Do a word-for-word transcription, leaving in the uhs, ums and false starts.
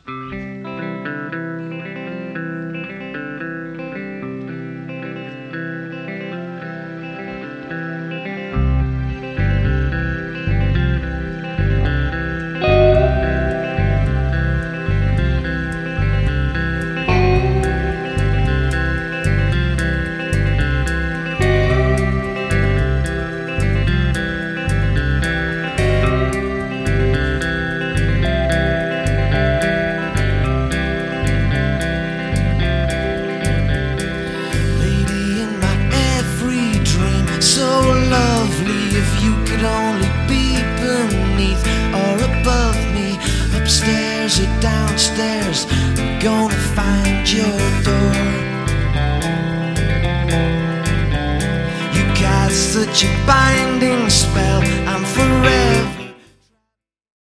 If you could only be beneath or above me, upstairs or downstairs, I'm gonna find your door. You cast such a binding spell, I'm